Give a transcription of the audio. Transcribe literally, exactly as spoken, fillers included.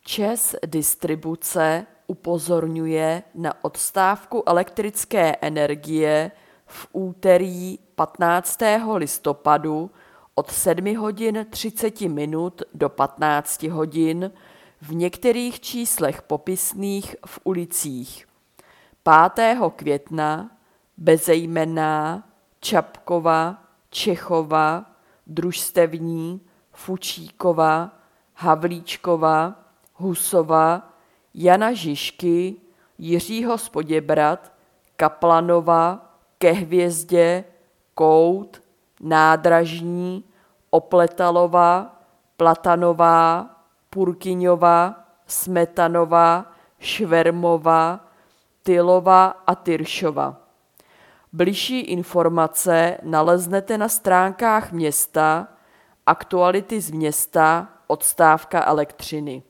ČEZ Distribuce upozorňuje na odstávku elektrické energie v úterý patnáctého listopadu od sedm hodin třicet minut do patnáct hodin v některých číslech popisných v ulicích pátého května, Bezejmenná, Čapkova, Čechova, Družstevní, Fučíkova, Havlíčkova, Husova, Jana Žižky, Jiřího z Poděbrad, Kaplanova, Ke Hvězdě, Kout, Nádražní, Opletalova, Platanová, Purkyňova, Smetanova, Švermova, Tylova a Tyršova. Bližší informace naleznete na stránkách města, aktuality z města, odstávka elektřiny.